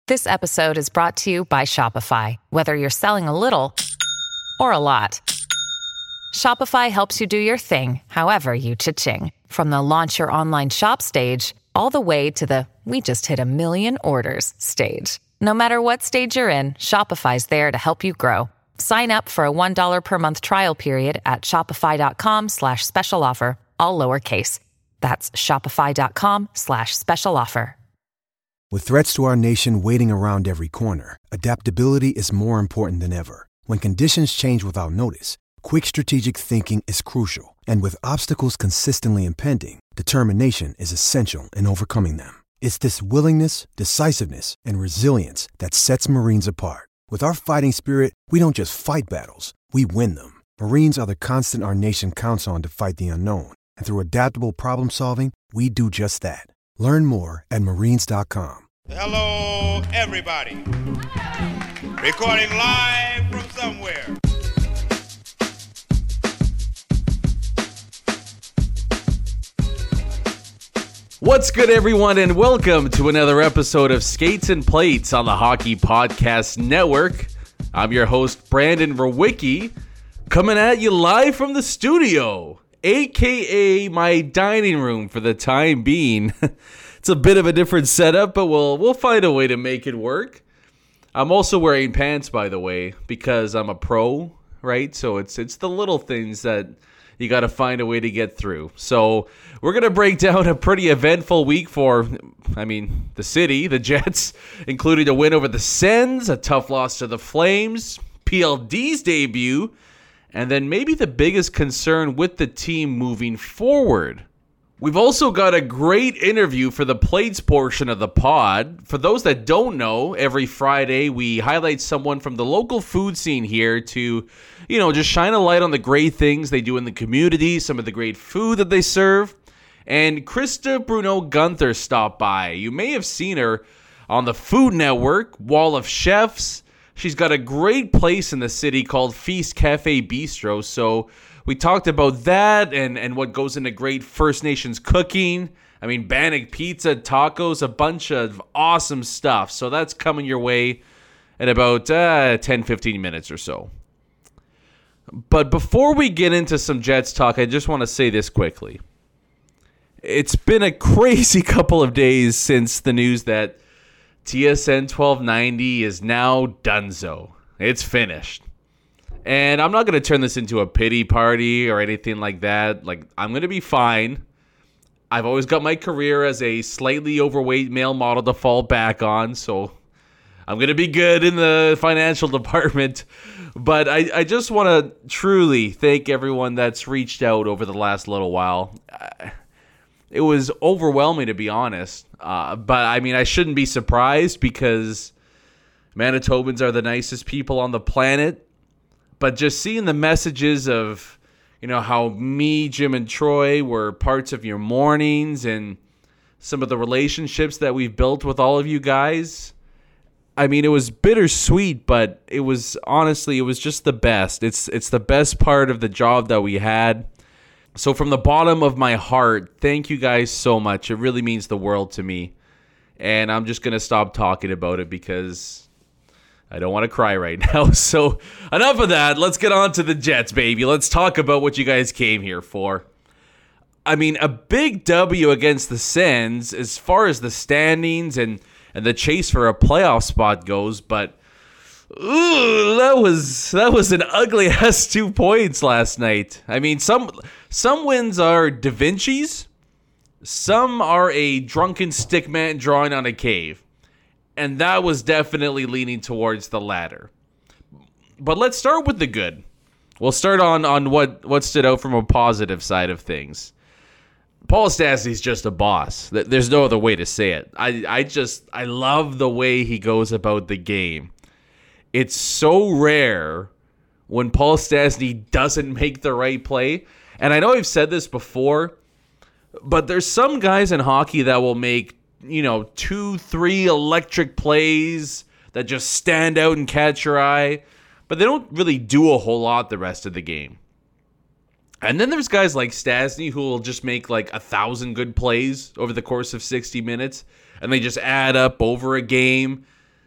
This episode is brought to you by Shopify. Whether you're selling a little or a lot, Shopify helps you do your thing, however you cha-ching. From the launch your online shop stage, all the way to the we just hit 1 million orders stage. No matter what stage you're in, Shopify's there to help you grow. Sign up for a $1 per month trial period at shopify.com/special offer, all lowercase. That's shopify.com/special offer. With threats to our nation waiting around every corner, adaptability is more important than ever. When conditions change without notice, quick strategic thinking is crucial. And with obstacles consistently impending, determination is essential in overcoming them. It's this willingness, decisiveness, and resilience that sets Marines apart. With our fighting spirit, we don't just fight battles, we win them. Marines are the constant our nation counts on to fight the unknown. And through adaptable problem solving, we do just that. Learn more at marines.com. Hello, everybody. Recording live from somewhere. What's good, everyone, and welcome to another episode of Skates and Plates on the Hockey Podcast Network. I'm your host, Brandon Rowicki, coming at you live from the studio, aka my dining room for the time being. It's a bit of a different setup, but we'll find a way to make it work. I'm also wearing pants, by the way, because I'm a pro, right? So it's the little things that you got to find a way to get through. So we're going to break down a pretty eventful week for, the city, the Jets, including a win over the Sens, a tough loss to the Flames, PLD's debut, and then maybe the biggest concern with the team moving forward. We've also got a great interview for the plates portion of the pod. For those that don't know, every Friday we highlight someone from the local food scene here to, just shine a light on the great things they do in the community, some of the great food that they serve. And Krista Bruno Gunther stopped by. You may have seen her on the Food Network, Wall of Chefs. She's got a great place in the city called Feast Cafe Bistro. So we talked about that and what goes into great First Nations cooking. Bannock pizza, tacos, a bunch of awesome stuff. So that's coming your way in about 10-15 minutes or so. But before we get into some Jets talk, I just want to say this quickly. It's been a crazy couple of days since the news that TSN 1290 is now donezo. It's finished. And I'm not going to turn this into a pity party or anything like that. I'm going to be fine. I've always got my career as a slightly overweight male model to fall back on, so I'm going to be good in the financial department. But I just want to truly thank everyone that's reached out over the last little while. It was overwhelming, to be honest. But I shouldn't be surprised because Manitobans are the nicest people on the planet. But just seeing the messages of, how me, Jim, and Troy were parts of your mornings and some of the relationships that we've built with all of you guys. It was bittersweet, but it was just the best. It's the best part of the job that we had. So from the bottom of my heart, thank you guys so much. It really means the world to me. And I'm just going to stop talking about it because I don't want to cry right now. So enough of that. Let's get on to the Jets, baby. Let's talk about what you guys came here for. A big W against the Sens as far as the standings and the chase for a playoff spot goes. But that was an ugly ass 2 points last night. Some wins are Da Vinci's. Some are a drunken stickman drawing on a cave. And that was definitely leaning towards the latter. But let's start with the good. We'll start on what stood out from a positive side of things. Paul Stastny's just a boss. There's no other way to say it. I love the way he goes about the game. It's so rare when Paul Stastny doesn't make the right play. And I know I've said this before, but there's some guys in hockey that will make 2-3 electric plays that just stand out and catch your eye, but they don't really do a whole lot the rest of the game. And then there's guys like Stastny who will just make 1,000 good plays over the course of 60 minutes, and they just add up over a game.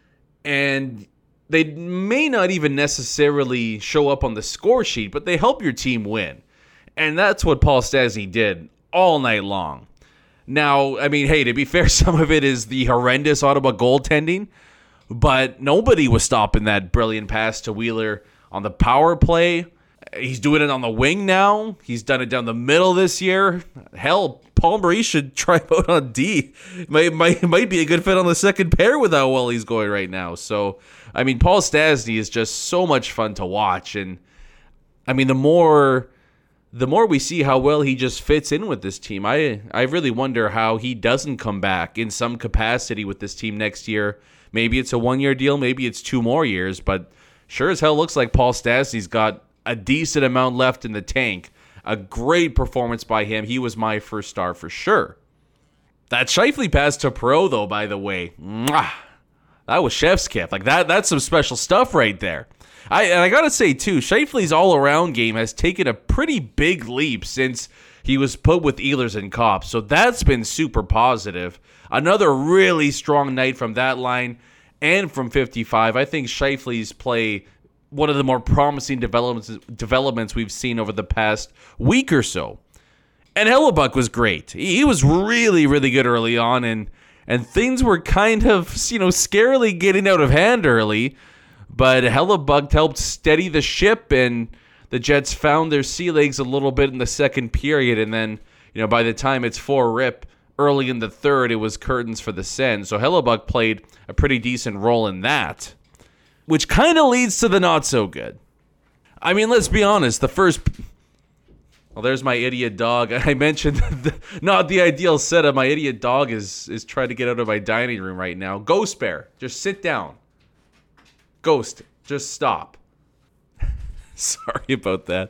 And they may not even necessarily show up on the score sheet, but they help your team win. And that's what Paul Stastny did all night long. Now, I mean, hey, to be fair, some of it is the horrendous Ottawa goaltending, but nobody was stopping that brilliant pass to Wheeler on the power play. He's doing it on the wing now. He's done it down the middle this year. Hell, Paul Maurice should try out on D. Might be a good fit on the second pair with how well he's going right now. So, I mean, Paul Stastny is just so much fun to watch. And, I mean, the more we see how well he just fits in with this team, I really wonder how he doesn't come back in some capacity with this team next year. Maybe it's a 1-year deal. Maybe it's 2 more years. But sure as hell looks like Paul Stastny's got a decent amount left in the tank. A great performance by him. He was my first star for sure. That Scheifele pass to Perreault, though, by the way, that was chef's kiss. Like that's some special stuff right there. I gotta say too, Scheifele's all-around game has taken a pretty big leap since he was put with Ehlers and Kopp. So that's been super positive. Another really strong night from that line and from 55. I think Scheifele's play one of the more promising developments we've seen over the past week or so. And Hellebuyck was great. He was really, really good early on, and things were kind of, scarily getting out of hand early. But Hellebuyck helped steady the ship, and the Jets found their sea legs a little bit in the second period. And then, by the time it's 4-rip early in the third, it was curtains for the Sens. So Hellebuyck played a pretty decent role in that, which kind of leads to the not so good. I mean, let's be honest. Well, there's my idiot dog. I mentioned not the ideal setup. My idiot dog is trying to get out of my dining room right now. Ghost Bear, just sit down. Ghost, just stop. Sorry about that.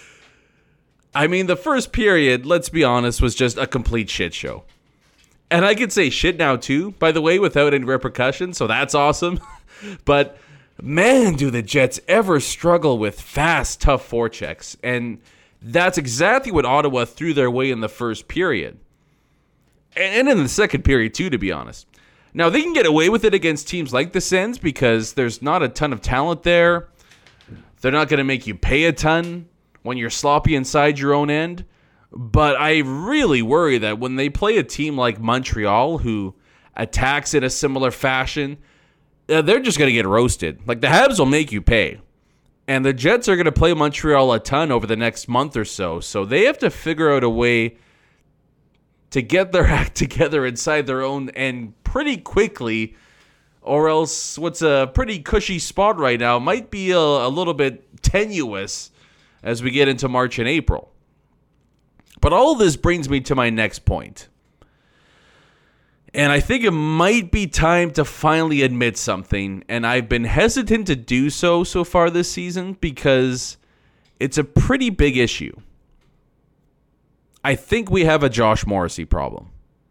I mean, the first period, let's be honest, was just a complete shit show. And I could say shit now too, by the way, without any repercussions, so that's awesome. But man, do the Jets ever struggle with fast, tough forechecks. And that's exactly what Ottawa threw their way in the first period. And in the second period too, to be honest. Now, they can get away with it against teams like the Sens because there's not a ton of talent there. They're not going to make you pay a ton when you're sloppy inside your own end. But I really worry that when they play a team like Montreal, who attacks in a similar fashion, they're just going to get roasted. Like, the Habs will make you pay. And the Jets are going to play Montreal a ton over the next month or so. So they have to figure out a way to get their act together inside their own end pretty quickly, or else what's a pretty cushy spot right now might be a little bit tenuous as we get into March and April. But all of this brings me to my next point. And I think it might be time to finally admit something, and I've been hesitant to do so far this season because it's a pretty big issue. I think we have a Josh Morrissey problem.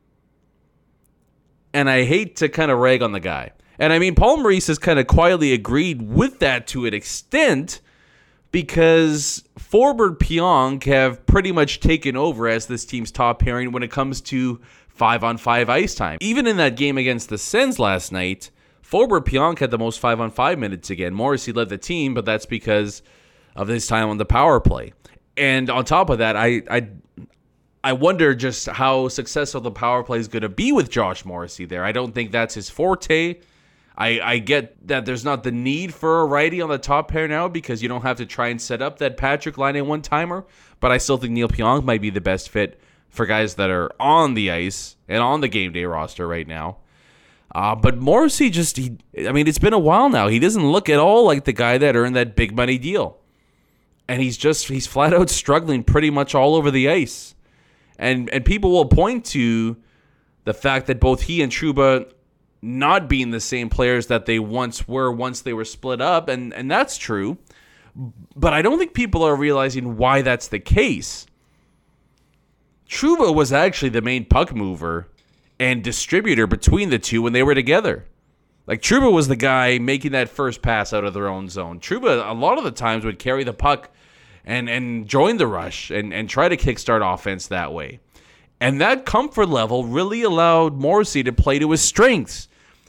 And I hate to kind of rag on the guy. And I mean, Paul Maurice has kind of quietly agreed with that to an extent because Forbort Pionk have pretty much taken over as this team's top pairing when it comes to 5-on-5 ice time. Even in that game against the Sens last night, Forbort Pionk had the most 5-on-5 minutes again. Morrissey led the team, but that's because of his time on the power play. And on top of that, I wonder just how successful the power play is going to be with Josh Morrissey there. I don't think that's his forte. I get that there's not the need for a righty on the top pair now because you don't have to try and set up that Patrick Laine one-timer, but I still think Neil Pionk might be the best fit for guys that are on the ice and on the game day roster right now. But Morrissey it's been a while now. He doesn't look at all like the guy that earned that big money deal. And he's flat out struggling pretty much all over the ice. And people will point to the fact that both he and Trouba not being the same players that they once they were split up, and that's true. But I don't think people are realizing why that's the case. Trouba was actually the main puck mover and distributor between the two when they were together. Like, Trouba was the guy making that first pass out of their own zone. Trouba, a lot of the times, would carry the puck and join the rush and try to kickstart offense that way. And that comfort level really allowed Morrissey to play to his strengths.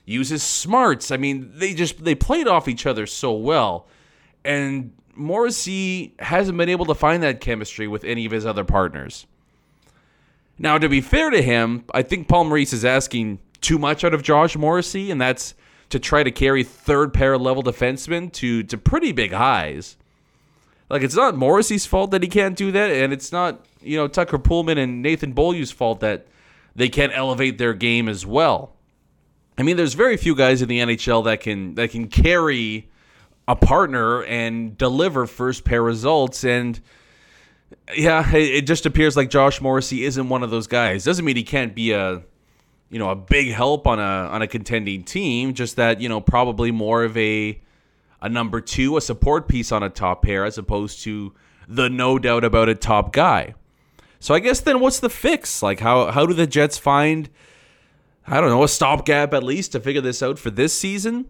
use his smarts. I mean, they played off each other so well. And Morrissey hasn't been able to find that chemistry with any of his other partners. Now, to be fair to him, I think Paul Maurice is asking too much out of Josh Morrissey, and that's to try to carry third-pair level defensemen to pretty big highs. Like, it's not Morrissey's fault that he can't do that, and it's not, Tucker Poolman and Nathan Beaulieu's fault that they can't elevate their game as well. I mean, there's very few guys in the NHL that can carry a partner and deliver first-pair results, and yeah, it just appears like Josh Morrissey isn't one of those guys. Doesn't mean he can't be a big help on a contending team, just that, probably more of a number two, a support piece on a top pair, as opposed to the no doubt about it top guy. So I guess then what's the fix? Like, how do the Jets find, I don't know, a stopgap at least to figure this out for this season?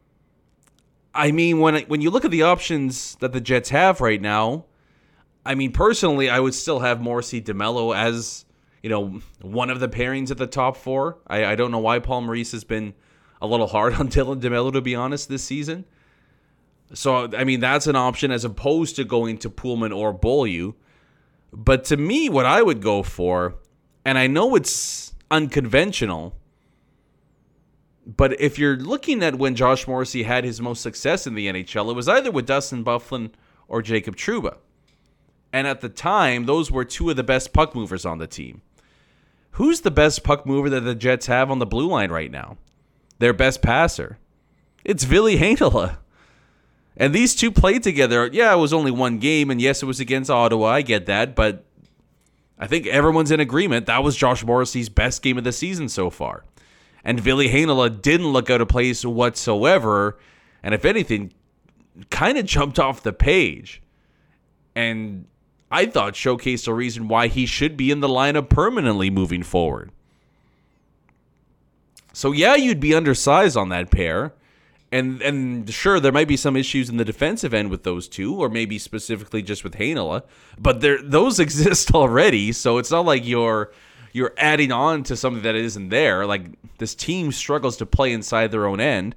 I mean, when you look at the options that the Jets have right now, I mean, personally, I would still have Morrissey DeMello as, one of the pairings at the top four. I don't know why Paul Maurice has been a little hard on Dylan DeMello, to be honest, this season. So, I mean, that's an option as opposed to going to Poolman or Beaulieu. But to me, what I would go for, and I know it's unconventional, but if you're looking at when Josh Morrissey had his most success in the NHL, it was either with Dustin Byfuglien or Jacob Trouba. And at the time, those were two of the best puck movers on the team. Who's the best puck mover that the Jets have on the blue line right now? Their best passer. It's Ville Heinola. And these two played together. Yeah, it was only one game, and yes, it was against Ottawa. I get that, but I think everyone's in agreement that was Josh Morrissey's best game of the season so far. And Ville Heinola didn't look out of place whatsoever, and if anything, kind of jumped off the page. And I thought showcased a reason why he should be in the lineup permanently moving forward. So yeah, you'd be undersized on that pair. And sure, there might be some issues in the defensive end with those two, or maybe specifically just with Heinola, but those exist already, so it's not like you're adding on to something that isn't there. Like, this team struggles to play inside their own end.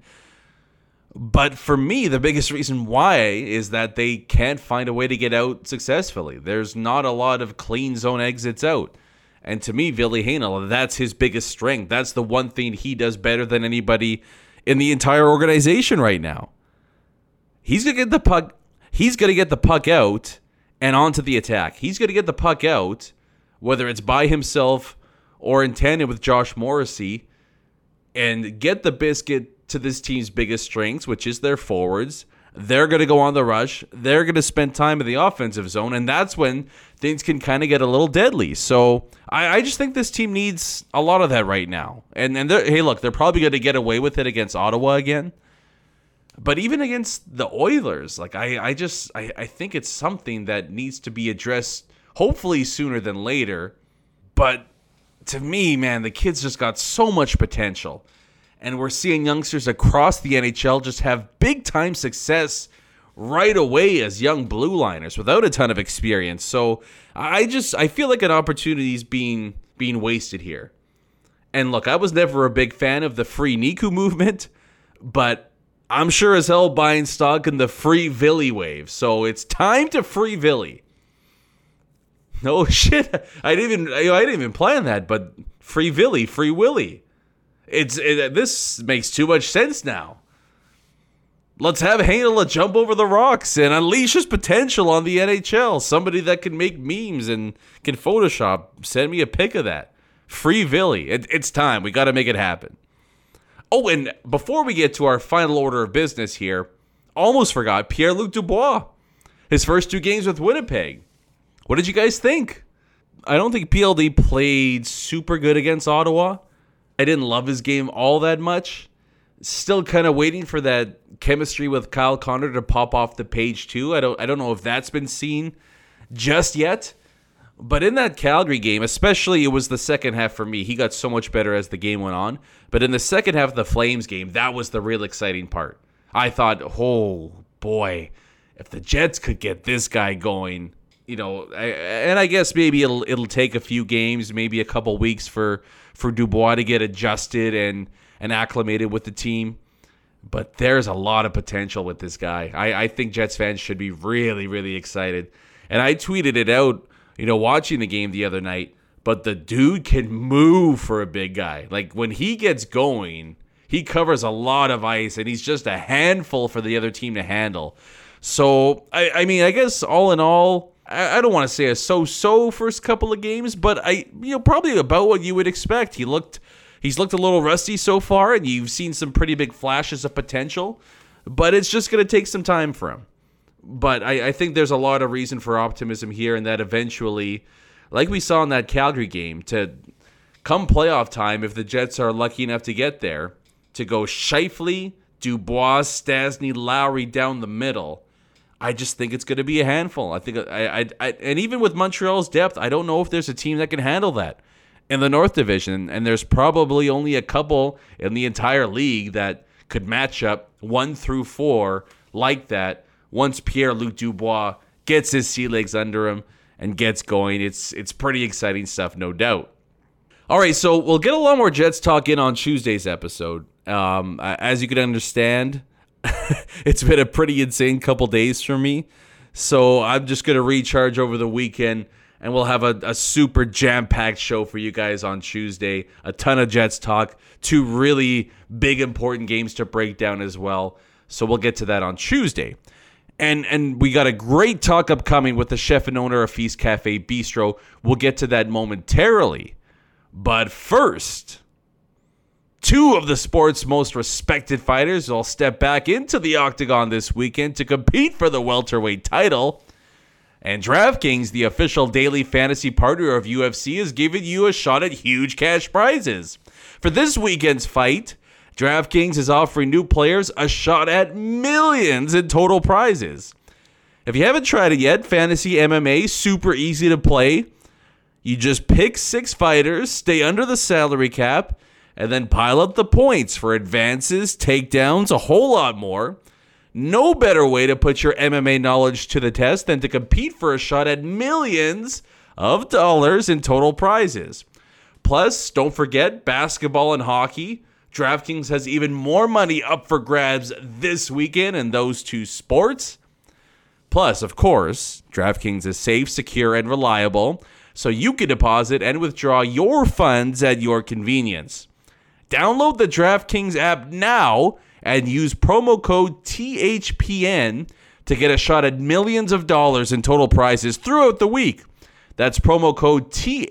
But for me, the biggest reason why is that they can't find a way to get out successfully. There's not a lot of clean zone exits out. And to me, Ville Heinola, that's his biggest strength. That's the one thing he does better than anybody in the entire organization right now. He's going to get the puck. He's going to get the puck out and onto the attack. He's going to get the puck out, whether it's by himself or in tandem with Josh Morrissey, and get the biscuit to this team's biggest strengths, which is their forwards. They're going to go on the rush. They're going to spend time in the offensive zone, and that's when things can kind of get a little deadly. So I just think this team needs a lot of that right now. And hey, look, they're probably going to get away with it against Ottawa again. But even against the Oilers, like I think it's something that needs to be addressed, hopefully sooner than later. But to me, man, the kids just got so much potential. And we're seeing youngsters across the NHL just have big-time success right away as young blue liners without a ton of experience. So I feel like an opportunity is being wasted here. And look, I was never a big fan of the free Niku movement, but I'm sure as hell buying stock in the free Ville wave. So it's time to free Ville. No shit, I didn't even plan that, but free Ville, free Willie. This makes too much sense now. Let's have Heinola jump over the rocks and unleash his potential on the NHL. Somebody that can make memes and can Photoshop. Send me a pic of that. Free Ville. It's time. We got to make it happen. Oh, and before we get to our final order of business here, almost forgot Pierre-Luc Dubois. His first 2 games with Winnipeg. What did you guys think? I don't think PLD played super good against Ottawa. I didn't love his game all that much. Still kind of waiting for that chemistry with Kyle Connor to pop off the page too. I don't know if that's been seen just yet. But in that Calgary game, especially it was the second half for me. He got so much better as the game went on. But in the second half of the Flames game, that was the real exciting part. I thought, oh boy, if the Jets could get this guy going, and I guess maybe it'll take a few games, maybe a couple weeks for Dubois to get adjusted and and acclimated with the team. But there's a lot of potential with this guy. I think Jets fans should be really, really excited. And I tweeted it out, watching the game the other night. But the dude can move for a big guy. Like, when he gets going, he covers a lot of ice, and he's just a handful for the other team to handle. So, I guess all in all, I don't want to say a so-so first couple of games, but probably about what you would expect. He's looked a little rusty so far, and you've seen some pretty big flashes of potential, but it's just going to take some time for him. But I think there's a lot of reason for optimism here, and that eventually, like we saw in that Calgary game, to come playoff time, if the Jets are lucky enough to get there, to go Scheifele, Dubois, Stastny, Lowry down the middle, I just think it's going to be a handful. I think, and even with Montreal's depth, I don't know if there's a team that can handle that in the North Division, and there's probably only a couple in the entire league that could match up 1 through 4 like that. Once Pierre-Luc Dubois gets his sea legs under him and gets going, it's pretty exciting stuff, no doubt. All right, so we'll get a lot more Jets talk in on Tuesday's episode. As you can understand, it's been a pretty insane couple days for me, so I'm just going to recharge over the weekend, and we'll have a super jam-packed show for you guys on Tuesday. A ton of Jets talk, 2 really big, important games to break down as well, so we'll get to that on Tuesday. And we got a great talk upcoming with the chef and owner of Feast Cafe Bistro. We'll get to that momentarily. But first, 2 of the sport's most respected fighters will step back into the octagon this weekend to compete for the welterweight title. And DraftKings, the official daily fantasy partner of UFC, is giving you a shot at huge cash prizes. For this weekend's fight, DraftKings is offering new players a shot at millions in total prizes. If you haven't tried it yet, Fantasy MMA, super easy to play. You just pick 6 fighters, stay under the salary cap, and then pile up the points for advances, takedowns, a whole lot more. No better way to put your MMA knowledge to the test than to compete for a shot at millions of dollars in total prizes. Plus, don't forget basketball and hockey. DraftKings has even more money up for grabs this weekend in those 2 sports. Plus, of course, DraftKings is safe, secure, and reliable, so you can deposit and withdraw your funds at your convenience. Download the DraftKings app now and use promo code THPN to get a shot at millions of dollars in total prizes throughout the week. That's promo code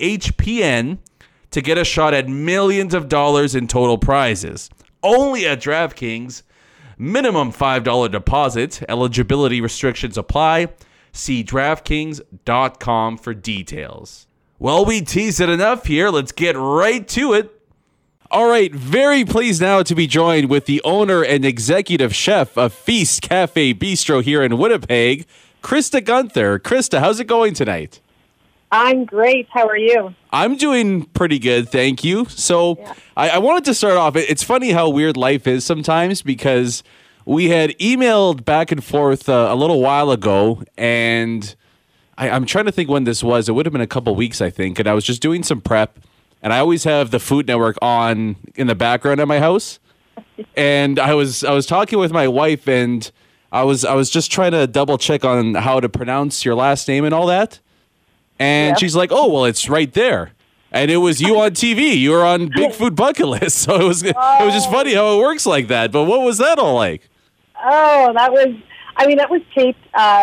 THPN to get a shot at millions of dollars in total prizes. Only at DraftKings. Minimum $5 deposit. Eligibility restrictions apply. See DraftKings.com for details. Well, we teased it enough here. Let's get right to it. All right, very pleased now to be joined with the owner and executive chef of Feast Cafe Bistro here in Winnipeg, Krista Gunther. Krista, how's it going tonight? I'm great. How are you? I'm doing pretty good, thank you. So I wanted to start off. It's funny how weird life is sometimes, because we had emailed back and forth a little while ago, and I'm trying to think when this was. It would have been a couple weeks, I think, and I was just doing some prep, and I always have the Food Network on in the background at my house, and I was talking with my wife, and I was just trying to double check on how to pronounce your last name and all that. And she's like, "Oh, well, it's right there." And it was you on TV. You were on Big Food Bucket List. So it was just funny how it works like that. But what was that all like? Oh, that was taped,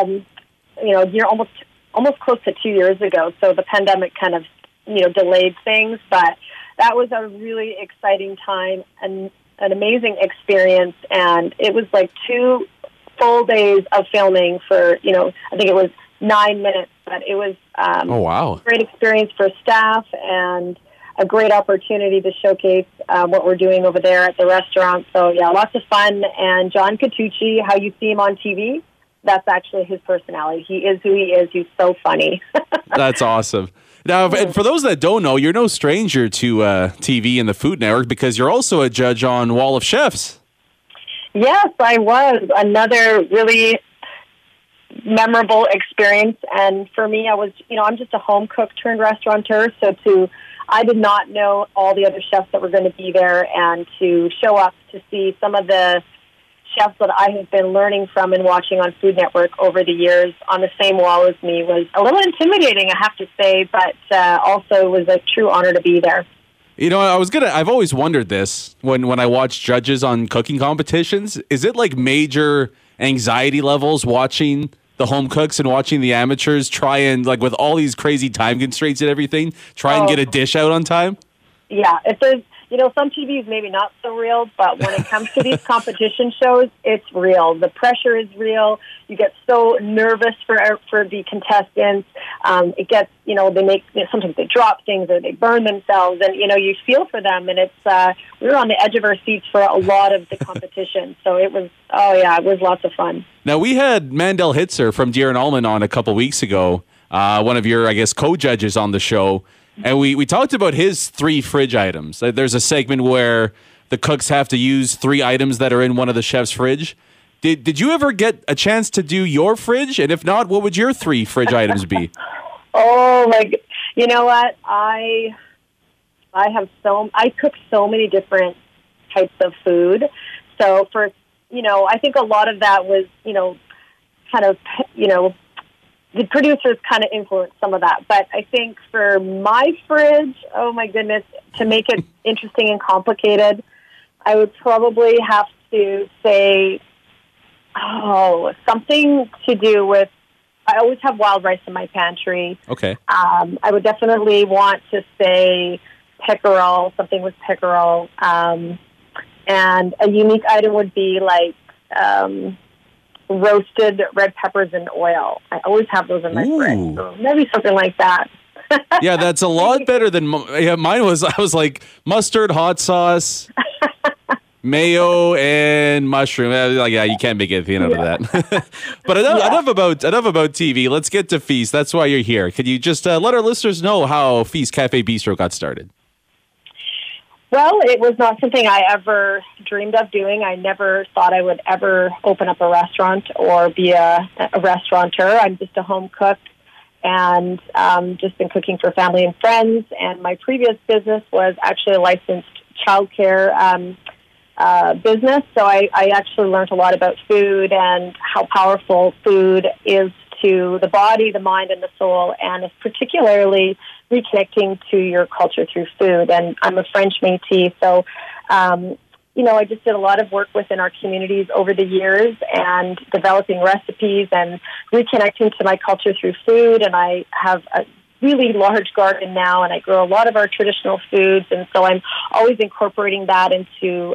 almost close to 2 years ago. So the pandemic kind of, delayed things. But that was a really exciting time and an amazing experience. And it was like 2 full days of filming for, I think it was 9 minutes. But it was a great experience for staff and a great opportunity to showcase what we're doing over there at the restaurant. So, yeah, lots of fun. And John Catucci, how you see him on TV, that's actually his personality. He is who he is. He's so funny. That's awesome. Now, and for those that don't know, you're no stranger to TV and the Food Network, because you're also a judge on Wall of Chefs. Yes, I was. Another really memorable experience. And for me, I was, I'm just a home cook turned restaurateur. So to I did not know all the other chefs that were going to be there, and to show up to see some of the chefs that I have been learning from and watching on Food Network over the years on the same wall as me was a little intimidating, I have to say, but also was a true honor to be there. You know, I've always wondered this when I watch judges on cooking competitions. Is it like major anxiety levels watching the home cooks and watching the amateurs try and, like, with all these crazy time constraints and everything, try and get a dish out on time? Yeah, if there's, some TVs maybe not so real, but when it comes to these competition shows, it's real. The pressure is real. You get so nervous for the contestants. It gets, sometimes they drop things or they burn themselves, and, you feel for them. And it's, we were on the edge of our seats for a lot of the competition. So it was lots of fun. Now, we had Mandel Hitzer from Deer and Allman on a couple weeks ago, one of your, I guess, co-judges on the show. And we talked about his 3 fridge items. There's a segment where the cooks have to use 3 items that are in one of the chef's fridge. Did you ever get a chance to do your fridge? And if not, what would your 3 fridge items be? Oh, my, you know what? I cook so many different types of food. So I think a lot of that was, the producers kind of influenced some of that. But I think for my fridge, oh my goodness, to make it interesting and complicated, I would probably have to say, something to do with, I always have wild rice in my pantry. Okay. I would definitely want to say pickerel, something with pickerel. And a unique item would be like, roasted red peppers in oil. I always have those in my fridge. So maybe something like that. Yeah, that's a lot better than mine was. I was like mustard, hot sauce, mayo, and mushroom. Like, yeah, you can't make anything out of that. But enough about TV. Let's get to Feast. That's why you're here. Could you just let our listeners know how Feast Cafe Bistro got started? Well, it was not something I ever dreamed of doing. I never thought I would ever open up a restaurant or be a restaurateur. I'm just a home cook and just been cooking for family and friends. And my previous business was actually a licensed childcare business. So I actually learned a lot about food and how powerful food is to the body, the mind, and the soul, and it's particularly reconnecting to your culture through food. And I'm a French Métis, so, I just did a lot of work within our communities over the years and developing recipes and reconnecting to my culture through food. And I have a really large garden now, and I grow a lot of our traditional foods, and so I'm always incorporating that into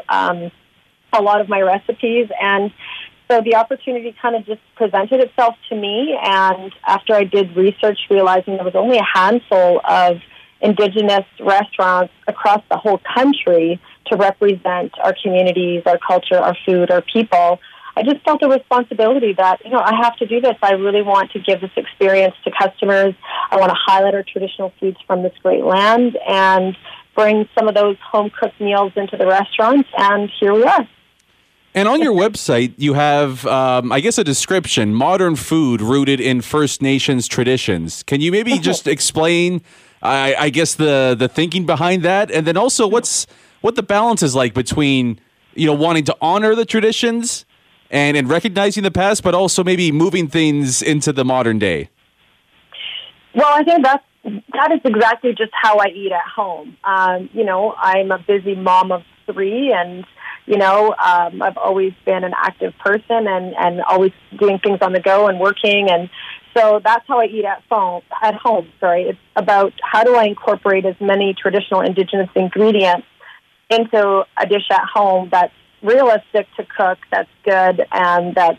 a lot of my recipes. And so the opportunity kind of just presented itself to me, and after I did research, realizing there was only a handful of Indigenous restaurants across the whole country to represent our communities, our culture, our food, our people, I just felt a responsibility that, I have to do this. I really want to give this experience to customers. I want to highlight our traditional foods from this great land and bring some of those home-cooked meals into the restaurants, and here we are. And on your website, you have, I guess, a description, modern food rooted in First Nations traditions. Can you maybe just explain, I guess, the thinking behind that? And then also what the balance is like between, wanting to honor the traditions and recognizing the past, but also maybe moving things into the modern day? Well, I think that is exactly just how I eat at home. I'm a busy mom of 3, and I've always been an active person and always doing things on the go and working. And so that's how I eat at home. It's about how do I incorporate as many traditional Indigenous ingredients into a dish at home that's realistic to cook, that's good, and that's,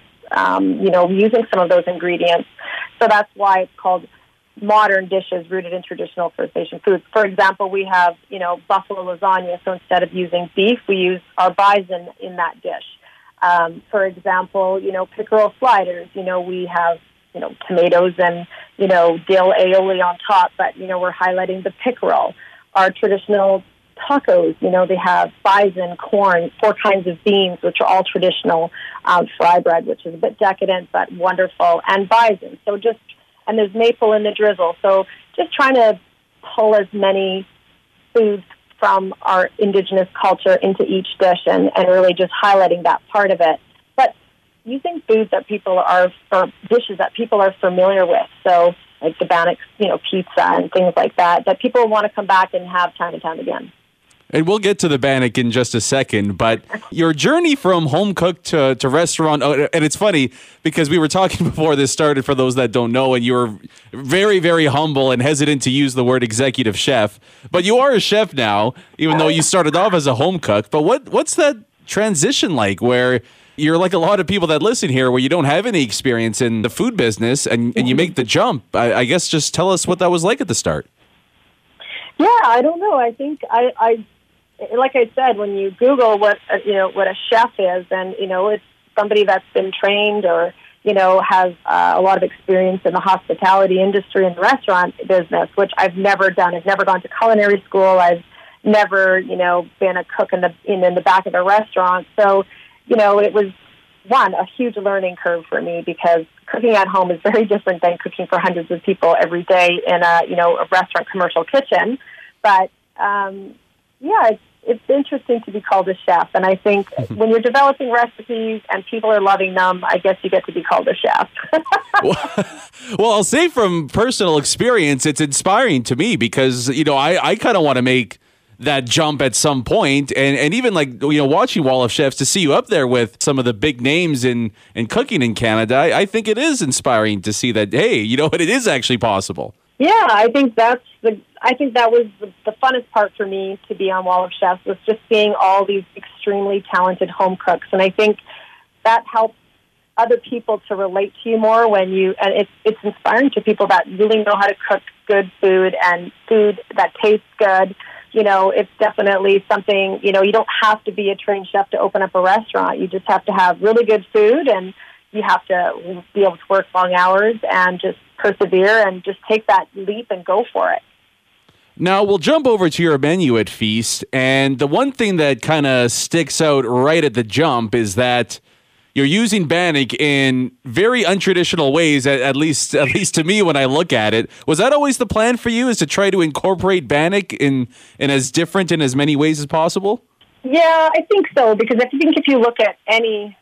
using some of those ingredients. So that's why it's called modern dishes rooted in traditional First Nation foods. For example, we have, buffalo lasagna. So instead of using beef, we use our bison in that dish. For example, pickerel sliders. We have, tomatoes and, dill aioli on top, but, we're highlighting the pickerel. Our traditional tacos, they have bison, corn, 4 kinds of beans, which are all traditional, fry bread, which is a bit decadent but wonderful, and bison. And there's maple in the drizzle. So just trying to pull as many foods from our indigenous culture into each dish and really just highlighting that part of it. But using foods that people are, or dishes that people are familiar with. So like the Bannock, pizza and things like that people want to come back and have time and time again. And we'll get to the Bannock in just a second, but your journey from home cook to restaurant, and it's funny because we were talking before this started, for those that don't know, and you were very, very humble and hesitant to use the word executive chef, but you are a chef now, even though you started off as a home cook. But what's that transition like, where you're like a lot of people that listen here, where you don't have any experience in the food business and you make the jump? I guess just tell us what that was like at the start. Yeah, I don't know. I think I like I said, when you Google what a chef is, and it's somebody that's been trained or has a lot of experience in the hospitality industry and the restaurant business, which I've never done. I've never gone to culinary school. I've never been a cook in the back of a restaurant. So it was a huge learning curve for me, because cooking at home is very different than cooking for hundreds of people every day in a restaurant commercial kitchen. But it's interesting to be called a chef. And I think when you're developing recipes and people are loving them, I guess you get to be called a chef. Well, I'll say from personal experience, it's inspiring to me, because, I kind of want to make that jump at some point. And even watching Wall of Chefs, to see you up there with some of the big names in cooking in Canada, I think it is inspiring to see that, hey, it is actually possible. Yeah, I think that was the funnest part for me, to be on Wall of Chefs, was just seeing all these extremely talented home cooks. And I think that helps other people to relate to you more and it's inspiring to people that really know how to cook good food and food that tastes good. It's definitely something, you don't have to be a trained chef to open up a restaurant. You just have to have really good food, and you have to be able to work long hours and just persevere and just take that leap and go for it. Now, we'll jump over to your menu at Feast, and the one thing that kind of sticks out right at the jump is that you're using Bannock in very untraditional ways, at least to me when I look at it. Was that always the plan for you, is to try to incorporate Bannock in as different in as many ways as possible? Yeah, I think so, because I think if you look at any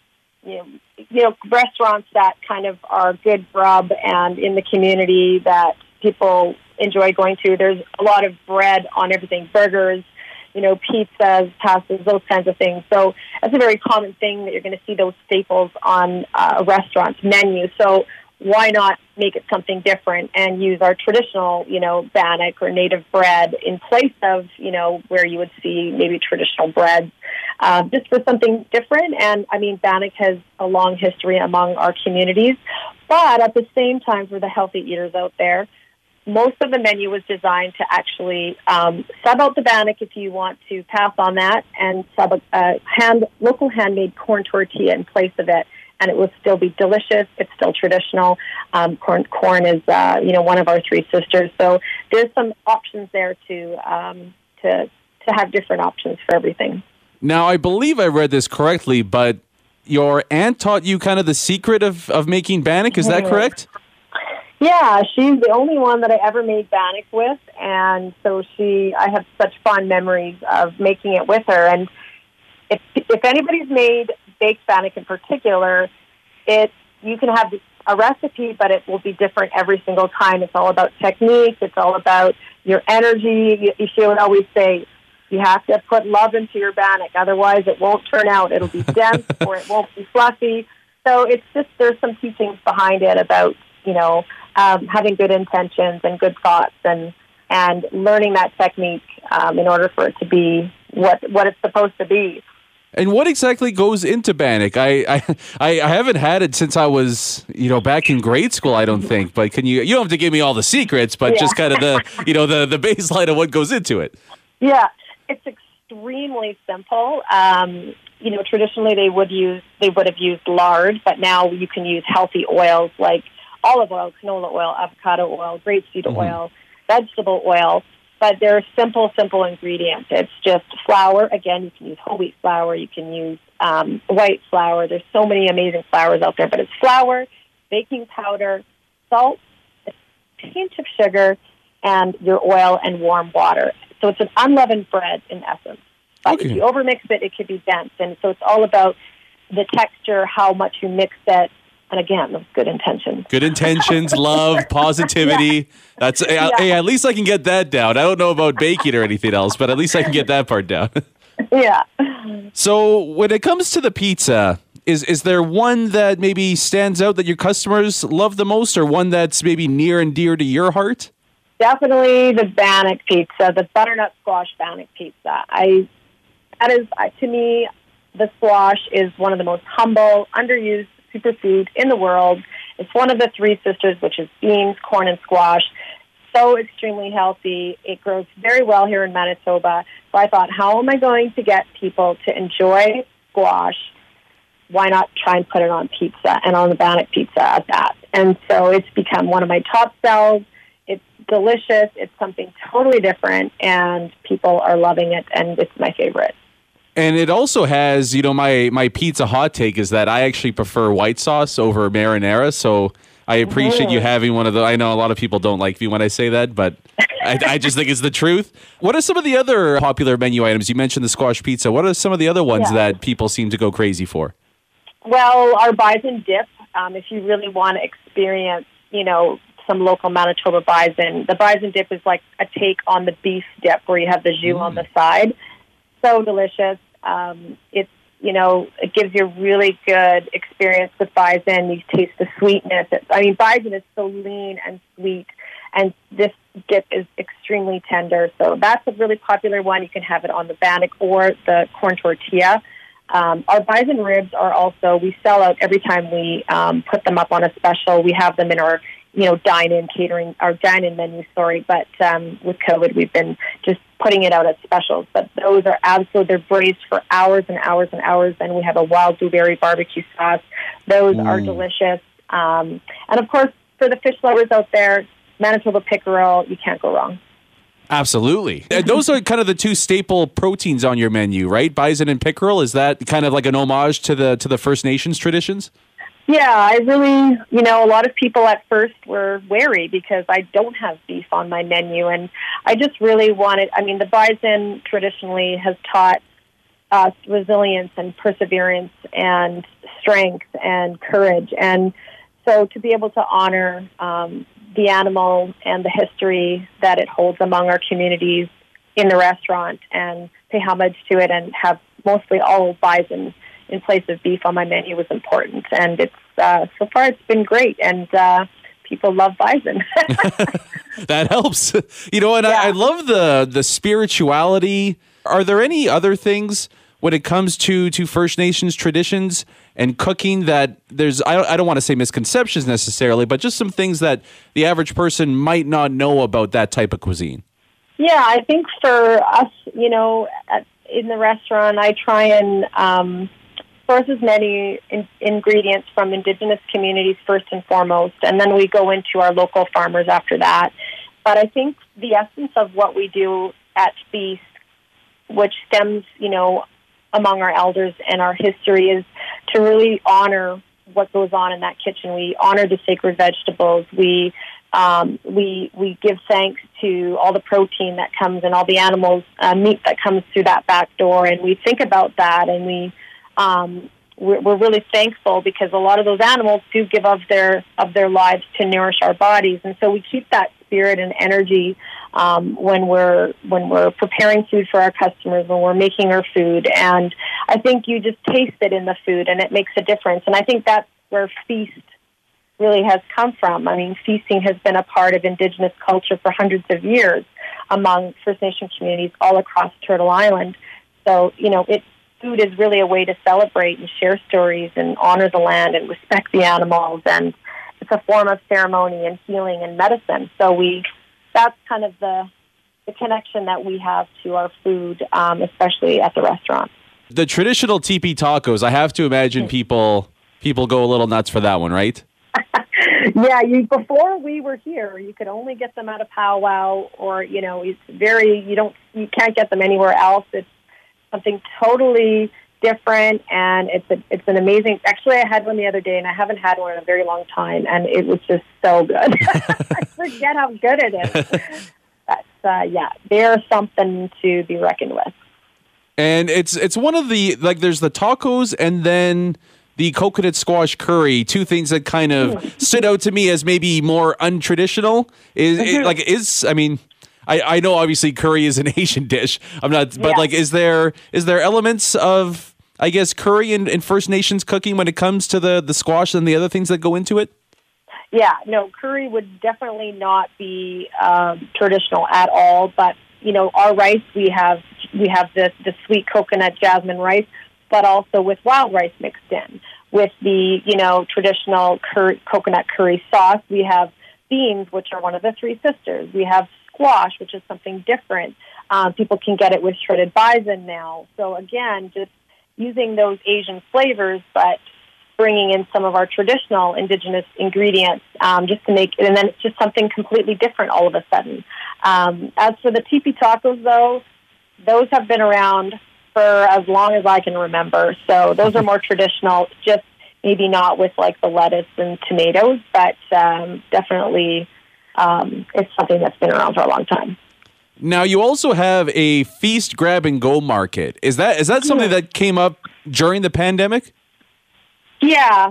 restaurants that kind of are good grub and in the community that people enjoy going to, there's a lot of bread on everything, burgers, pizzas, pastas, those kinds of things. So that's a very common thing that you're going to see those staples on a restaurant's menu. So why not make it something different and use our traditional, Bannock or native bread in place of, where you would see maybe traditional breads, just for something different. And I mean, Bannock has a long history among our communities, but at the same time, for the healthy eaters out there, most of the menu was designed to actually sub out the Bannock if you want to pass on that, and sub a local handmade corn tortilla in place of it, and it will still be delicious. It's still traditional. Corn is one of our three sisters, so there's some options there to have different options for everything. Now, I believe I read this correctly, but your aunt taught you kind of the secret of making Bannock. Is that correct? Yeah, she's the only one that I ever made Bannock with, and so I have such fond memories of making it with her. And if anybody's made baked Bannock in particular, you can have a recipe, but it will be different every single time. It's all about technique. It's all about your energy. She would always say, you have to put love into your Bannock, otherwise it won't turn out. It'll be dense or it won't be fluffy. So it's just, there's some teachings behind it about, having good intentions and good thoughts and learning that technique in order for it to be what it's supposed to be. And what exactly goes into Bannock? I haven't had it since I was, back in grade school, I don't think. But you don't have to give me all the secrets, but just kind of the baseline of what goes into it. Yeah, it's extremely simple. Traditionally they would have used lard, but now you can use healthy oils like olive oil, canola oil, avocado oil, grapeseed oil, vegetable oil. But they're simple ingredients. It's just flour. Again, you can use whole wheat flour. You can use white flour. There's so many amazing flours out there. But it's flour, baking powder, salt, a pinch of sugar, and your oil and warm water. So it's an unleavened bread in essence. But if you overmix it, it could be dense. And so it's all about the texture, how much you mix it. And again, with good intentions. Good intentions, love, positivity. That's hey, at least I can get that down. I don't know about baking or anything else, but at least I can get that part down. Yeah. So when it comes to the pizza, is there one that maybe stands out that your customers love the most, or one that's maybe near and dear to your heart? Definitely the Bannock pizza, the butternut squash Bannock pizza. That is, to me, the squash is one of the most humble, underused superfood in the world. It's one of the three sisters, which is beans, corn, and squash. So extremely healthy. It grows very well here in Manitoba. So I thought, how am I going to get people to enjoy squash? Why not try and put it on pizza, and on the Bannock pizza at that? And so it's become one of my top sells. It's delicious. It's something totally different, and people are loving it, and it's my favorite. And it also has, my pizza hot take is that I actually prefer white sauce over marinara. So I appreciate you having one of the. I know a lot of people don't like me when I say that, but I just think it's the truth. What are some of the other popular menu items? You mentioned the squash pizza. What are some of the other ones that people seem to go crazy for? Well, our bison dip, if you really want to experience, some local Manitoba bison, the bison dip is like a take on the beef dip where you have the jus on the side. So delicious. It gives you a really good experience with bison. You taste the sweetness. Bison is so lean and sweet, and this dip is extremely tender. So that's a really popular one. You can have it on the Bannock or the corn tortilla. Our bison ribs are also, we sell out every time we put them up on a special. We have them in our dine-in menu, but with COVID, we've been just putting it out at specials. But those are they're braised for hours and hours and hours, and we have a wild blueberry barbecue sauce. Those are delicious. And of course, for the fish lovers out there, Manitoba pickerel, you can't go wrong. Absolutely. Those are kind of the two staple proteins on your menu, right? Bison and pickerel. Is that kind of like an homage to the First Nations traditions? Yeah, I really, a lot of people at first were wary because I don't have beef on my menu, and I just really wanted, the bison traditionally has taught us resilience and perseverance and strength and courage, and so to be able to honor the animal and the history that it holds among our communities in the restaurant and pay homage to it and have mostly all bison in place of beef on my menu was important. And it's so far it's been great, and people love bison. That helps. I love the spirituality. Are there any other things when it comes to First Nations traditions and cooking that there's, I don't want to say misconceptions necessarily, but just some things that the average person might not know about that type of cuisine? Yeah, I think for us, in the restaurant, I try and source as many ingredients from Indigenous communities first and foremost, and then we go into our local farmers after that. But I think the essence of what we do at Feast, which stems, among our elders and our history, is to really honor what goes on in that kitchen. We honor the sacred vegetables. We give thanks to all the protein that comes and all the animals, meat that comes through that back door, and we think about that, and we're really thankful because a lot of those animals do give of their lives to nourish our bodies, and so we keep that spirit and energy when we're preparing food for our customers, when we're making our food. And I think you just taste it in the food, and it makes a difference. And I think that's where Feast really has come from. Feasting has been a part of Indigenous culture for hundreds of years among First Nation communities all across Turtle Island. So, food is really a way to celebrate and share stories and honor the land and respect the animals, and it's a form of ceremony and healing and medicine. So that's kind of the connection that we have to our food, especially at the restaurant. The traditional teepee tacos, I have to imagine people go a little nuts for that one, right? Yeah, before we were here, you could only get them at a powwow, or you can't get them anywhere else. It's something totally different, and it's an amazing. Actually, I had one the other day, and I haven't had one in a very long time, and it was just so good. I forget how good it is. they're something to be reckoned with. And it's one of the, like, there's the tacos and then the coconut squash curry, two things that kind of stood out to me as maybe more untraditional. I know obviously curry is an Asian dish. Like, is there elements of, I guess, curry in First Nations cooking when it comes to the squash and the other things that go into it? Yeah, no, curry would definitely not be traditional at all. But our rice, we have the sweet coconut jasmine rice, but also with wild rice mixed in. With the traditional coconut curry sauce, we have beans, which are one of the three sisters. We have squash, which is something different. People can get it with shredded bison now. So again, just using those Asian flavors, but bringing in some of our traditional indigenous ingredients just to make it, and then it's just something completely different all of a sudden. As for the teepee tacos, though, those have been around for as long as I can remember. So those are more traditional, just maybe not with like the lettuce and tomatoes, but definitely it's something that's been around for a long time. Now, you also have a feast, grab, and go market. Is that something that came up during the pandemic? Yeah,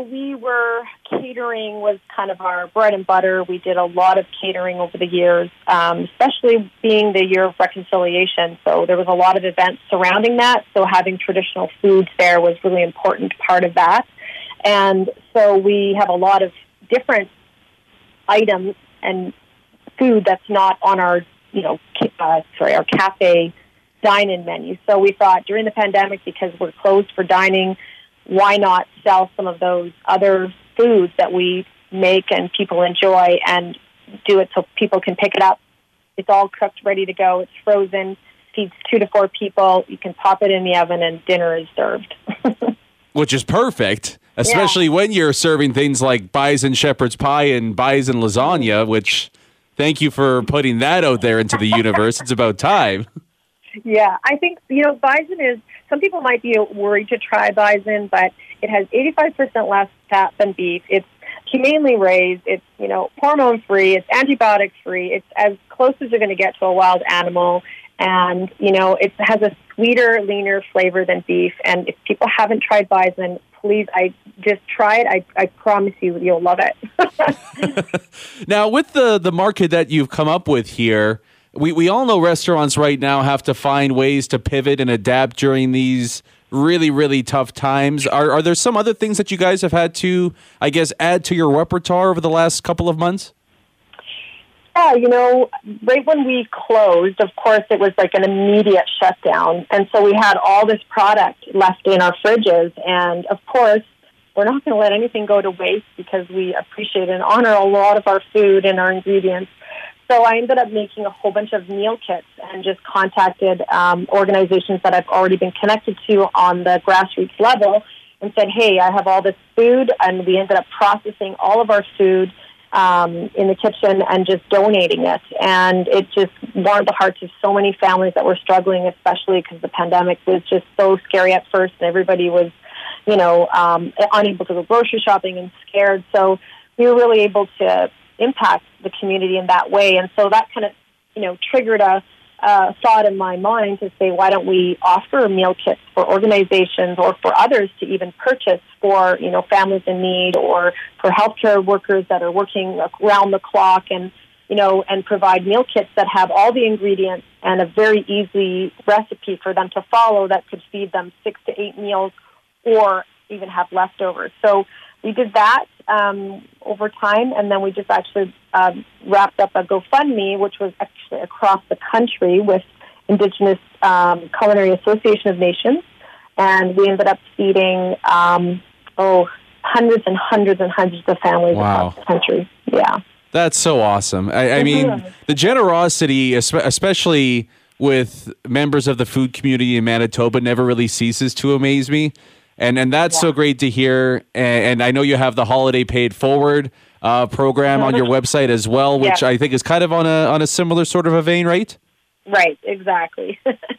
catering was kind of our bread and butter. We did a lot of catering over the years, especially being the year of reconciliation. So there was a lot of events surrounding that. So having traditional foods there was really important part of that. And so we have a lot of different items and food that's not on our, our cafe dine-in menu. So we thought during the pandemic, because we're closed for dining, why not sell some of those other foods that we make and people enjoy and do it so people can pick it up. It's all cooked, ready to go. It's frozen, feeds 2 to 4 people. You can pop it in the oven and dinner is served. Which is perfect, especially when you're serving things like bison shepherd's pie and bison lasagna, which thank you for putting that out there into the universe. It's about time. Yeah, I think, bison is, some people might be worried to try bison, but it has 85% less fat than beef. It's humanely raised. It's, hormone-free. It's antibiotic-free. It's as close as you're going to get to a wild animal. And, it has a sweeter, leaner flavor than beef. And if people haven't tried bison, please, just try it. I promise you'll love it. Now, with the market that you've come up with here, we all know restaurants right now have to find ways to pivot and adapt during these really, really tough times. Are there some other things that you guys have had to, I guess, add to your repertoire over the last couple of months? Yeah, right when we closed, of course, it was like an immediate shutdown. And so we had all this product left in our fridges. And, of course, we're not going to let anything go to waste because we appreciate and honor a lot of our food and our ingredients. So I ended up making a whole bunch of meal kits and just contacted organizations that I've already been connected to on the grassroots level and said, hey, I have all this food, and we ended up processing all of our food in the kitchen and just donating it. And it just warmed the hearts of so many families that were struggling, especially because the pandemic was just so scary at first and everybody was, unable to go grocery shopping and scared. So we were really able to impact the community in that way. And so that kind of, triggered a thought in my mind to say, why don't we offer meal kits for organizations or for others to even purchase for, families in need or for healthcare workers that are working around the clock and provide meal kits that have all the ingredients and a very easy recipe for them to follow that could feed them 6 to 8 meals or even have leftovers. So we did that over time, and then we just actually wrapped up a GoFundMe, which was actually across the country with Indigenous Culinary Association of Nations, and we ended up feeding hundreds and hundreds and hundreds of families across the country. Yeah. That's so awesome. I mean, the generosity, especially with members of the food community in Manitoba, never really ceases to amaze me. And that's so great to hear. And I know you have the Holiday Paid Forward program on your website as well, which I think is kind of on a similar sort of a vein, right? Right, exactly.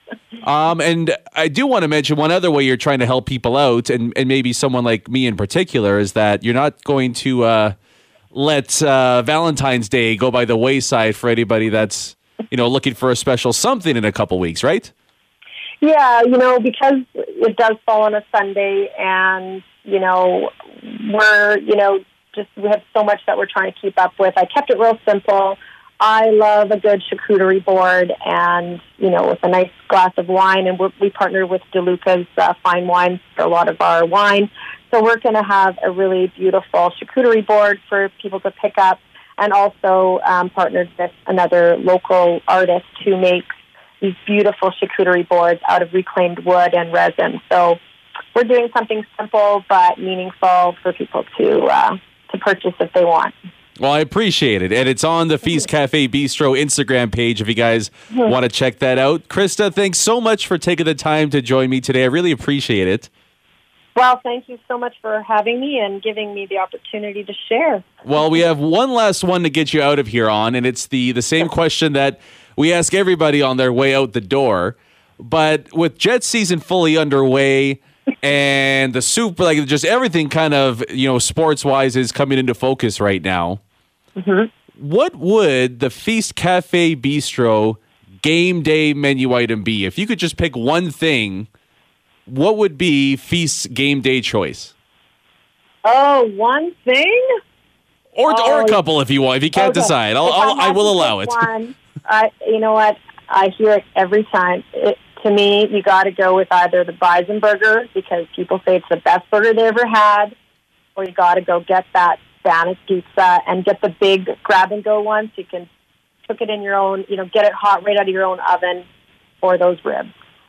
And I do want to mention one other way you're trying to help people out, and maybe someone like me in particular, is that you're not going to let Valentine's Day go by the wayside for anybody that's looking for a special something in a couple weeks, right? Yeah, because it does fall on a Sunday, and we're we have so much that we're trying to keep up with. I kept it real simple. I love a good charcuterie board, and with a nice glass of wine. And we partnered with DeLuca's Fine Wines for a lot of our wine. So we're going to have a really beautiful charcuterie board for people to pick up, and also partnered with another local artist who makes these beautiful charcuterie boards out of reclaimed wood and resin. So we're doing something simple but meaningful for people to purchase if they want. Well, I appreciate it. And it's on the Feast Cafe Bistro Instagram page if you guys want to check that out. Krista, thanks so much for taking the time to join me today. I really appreciate it. Well, thank you so much for having me and giving me the opportunity to share. Well, we have one last one to get you out of here on, and it's the same question that we ask everybody on their way out the door. But with Jets season fully underway and the Super, like just everything kind of, sports-wise is coming into focus right now, what would the Feast Cafe Bistro game day menu item be? If you could just pick one thing, what would be Feast's game day choice? Oh, one thing? Or a couple if you want. If you can't decide, I will allow it. One, you know what? I hear it every time. To me, you got to go with either the Bison Burger, because people say it's the best burger they ever had, or you got to go get that Spanish pizza and get the big grab-and-go one so you can cook it in your own, get it hot right out of your own oven, or those ribs.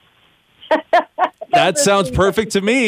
That sounds perfect to me.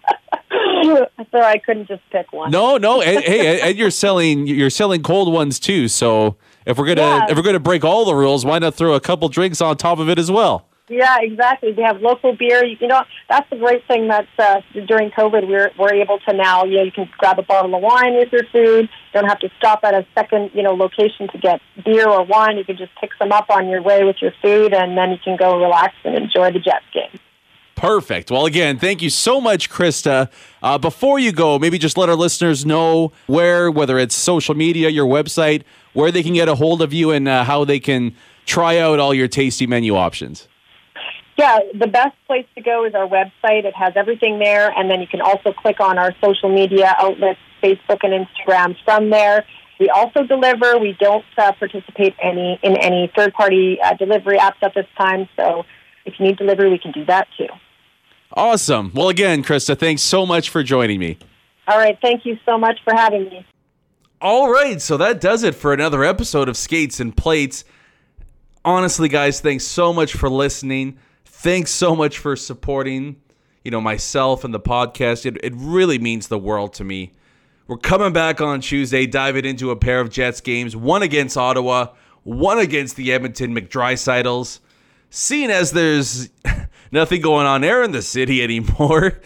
So I couldn't just pick one. No. And you're selling cold ones too. So if we're gonna break all the rules, why not throw a couple drinks on top of it as well? Yeah, exactly. We have local beer. That's the great thing that during COVID we're able to now. You can grab a bottle of wine with your food. You don't have to stop at a second location to get beer or wine. You can just pick some up on your way with your food, and then you can go relax and enjoy the Jets game. Perfect. Well, again, thank you so much, Krista. Before you go, maybe just let our listeners know whether it's social media, your website, where they can get a hold of you, and how they can try out all your tasty menu options. Yeah, the best place to go is our website. It has everything there, and then you can also click on our social media outlets, Facebook and Instagram from there. We also deliver. We don't participate in any third-party delivery apps at this time, so if you need delivery, we can do that too. Awesome. Well, again, Krista, thanks so much for joining me. All right. Thank you so much for having me. All right. So that does it for another episode of Skates and Plates. Honestly, guys, thanks so much for listening. Thanks so much for supporting, myself and the podcast. It really means the world to me. We're coming back on Tuesday, diving into a pair of Jets games, one against Ottawa, one against the Edmonton McDrysidles. Seeing as there's nothing going on there in the city anymore,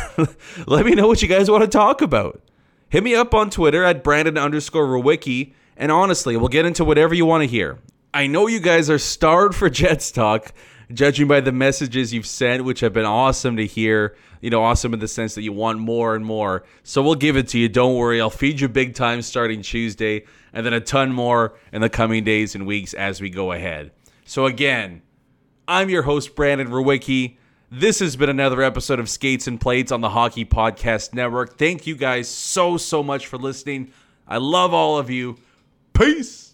let me know what you guys want to talk about. Hit me up on Twitter at Brandon_Rowicki, and honestly, we'll get into whatever you want to hear. I know you guys are starved for Jets talk, judging by the messages you've sent, which have been awesome to hear. Awesome in the sense that you want more and more. So we'll give it to you. Don't worry. I'll feed you big time starting Tuesday, and then a ton more in the coming days and weeks as we go ahead. So again, I'm your host, Brandon Rowicki. This has been another episode of Skates and Plates on the Hockey Podcast Network. Thank you guys so much for listening. I love all of you. Peace.